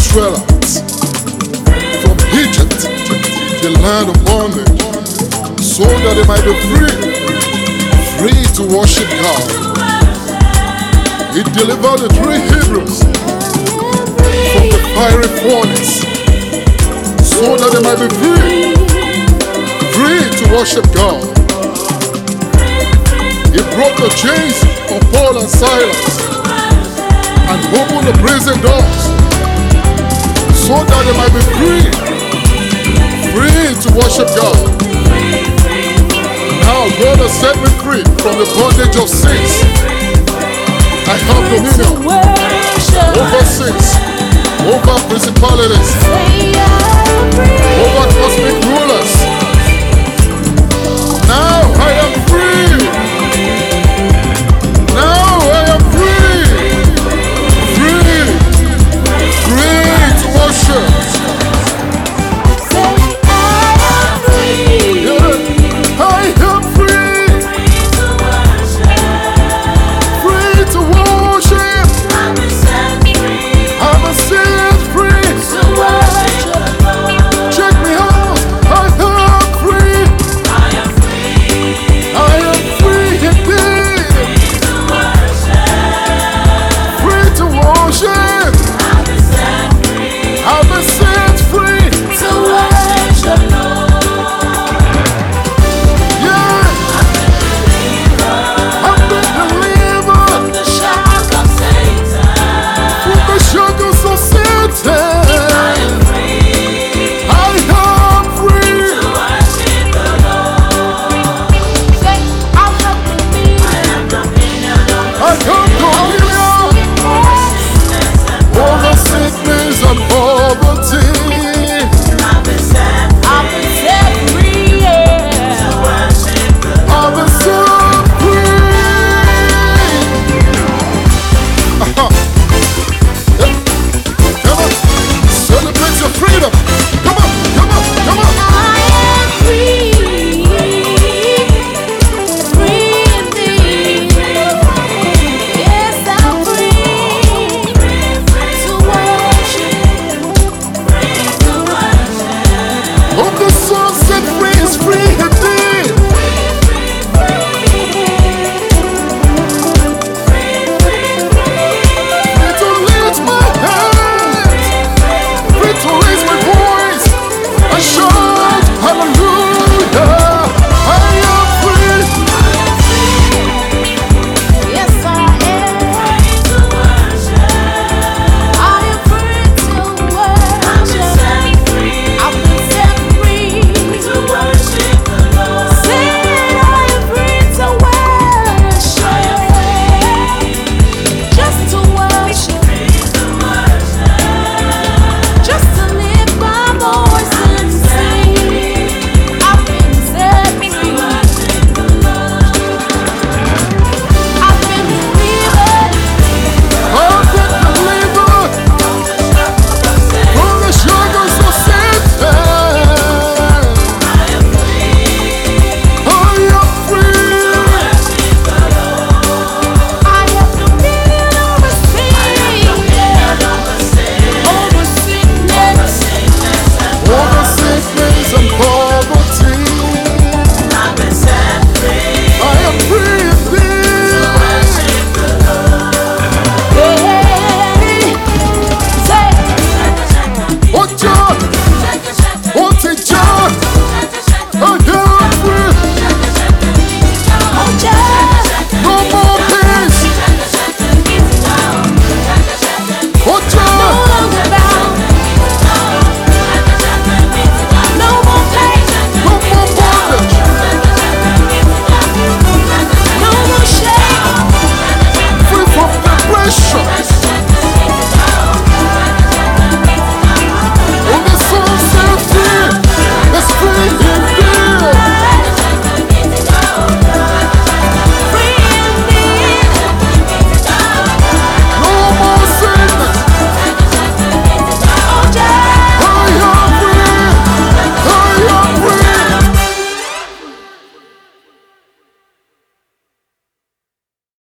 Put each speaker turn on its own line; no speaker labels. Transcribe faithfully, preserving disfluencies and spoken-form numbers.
Israelites from Egypt, the land of bondage, so that they might be free, free to worship God. He delivered the three Hebrews from the fiery furnace, so that they might be free, free to worship God. He broke the chains of Paul and Silas and opened the prison doors, so that they might be free, free to worship God. Now God has set me free from the bondage of sins. I have dominion over sins, over principalities, over cosmic rulers.